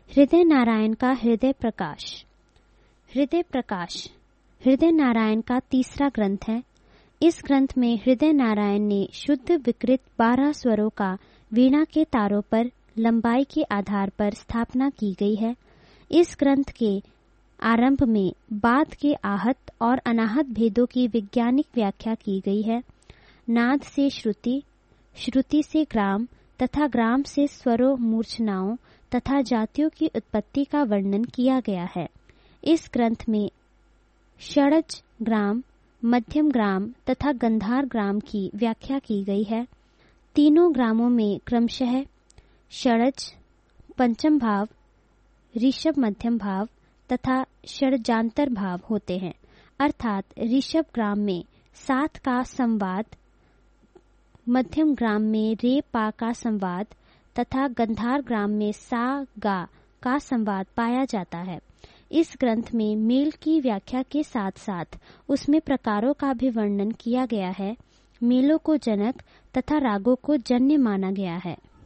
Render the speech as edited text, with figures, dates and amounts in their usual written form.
हृदय नारायण का हृदय प्रकाश। हृदय प्रकाश हृदय नारायण का तीसरा ग्रंथ है। इस ग्रंथ में हृदय नारायण ने शुद्ध विकृत 12 स्वरों का वीणा के तारों पर लंबाई के आधार पर स्थापना की गई है। इस ग्रंथ के आरंभ में बाद के आहत और अनाहत भेदों की वैज्ञानिक व्याख्या की गई है। नाद से श्रुति, श्रुति से ग्राम तथा ग्राम से स्वरों, मूर्छनाओं तथा जातियों की उत्पत्ति का वर्णन किया गया है। इस ग्रंथ में षडज ग्राम, मध्यम ग्राम तथा गंधार ग्राम की व्याख्या की गई है। तीनों ग्रामों में क्रमशः षडज, पंचम भाव, ऋषभ मध्यम भाव तथा षडजांतर भाव होते हैं। अर्थात ऋषभ ग्राम में 7 का संवाद, मध्यम ग्राम में रे पा का संवाद तथा गंधार ग्राम में सा गा का संवाद पाया जाता है। इस ग्रंथ में मेल की व्याख्या के साथ साथ उसमें प्रकारों का भी वर्णन किया गया है। मेलों को जनक तथा रागों को जन्य माना गया है।